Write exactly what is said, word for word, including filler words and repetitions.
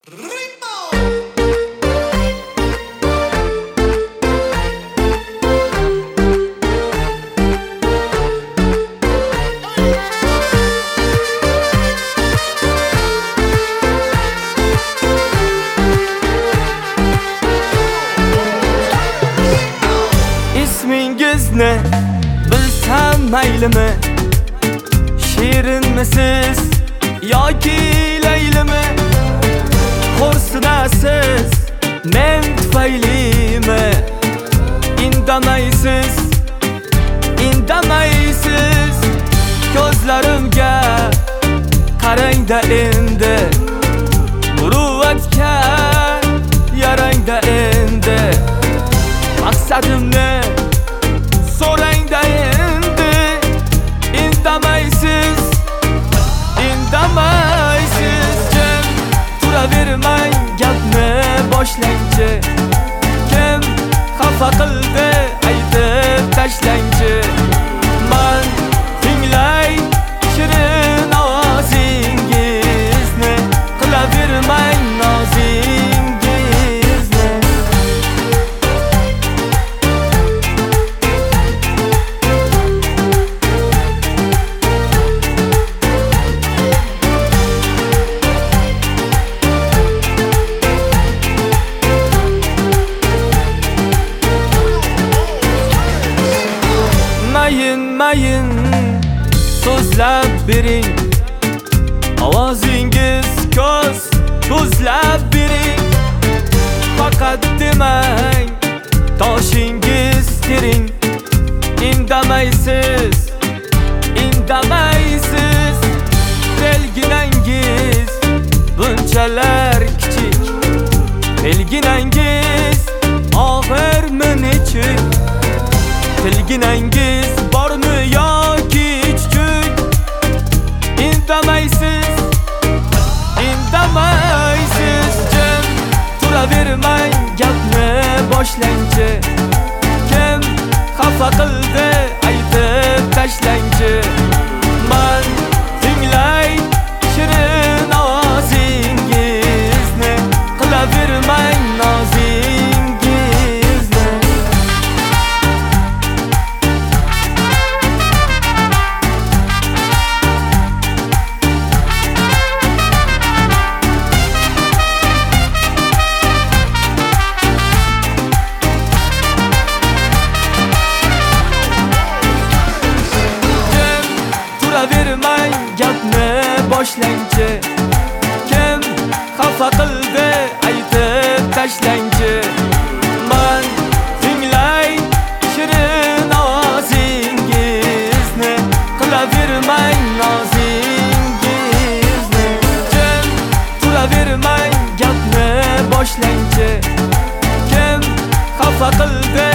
İsmingizni bilsam maylimi? Shirinmisiz yoki laylimi? Xo'rsinasiz men tufaylimi? Indamaysiz, indamaysiz ko'zlarimga qarang-da endi, muruvvatga yarang-da endi. Maqsadimni so'rang-da endi, indamaysiz, indamaysiz. Jim turavermang, gapni boshlangchi. Kim xafa qildi aytib tashlangchi. Man tinglay shirin ovozingizni, qilavermang nozingizni. Mayin mayin so'zlab bering, ovozingiz ko'z ko'zlab bering. Faqat demang, toshingiz tering. Indamaysiz, indamaysiz. Belginangiz bunchalar kichik, belginangiz og'irmi nechuk? Tilginangiz bormi yoki chuchuk? Indamaysiz, indamaysiz. Jim turavermang, gapni boshlangchi. Kim xafa qildi aytib tashlangchi. Man tinglay shirin ovozingizni, qilavermang nozingizni. Turavermang, gapni boshlangchi. Kim xafa qildi aytib tashlangchi. Man tinglay shirin ovozingizni, qilavermang nozingizni. Jim turavermang, gapni boshlangchi. Kim xafa qildi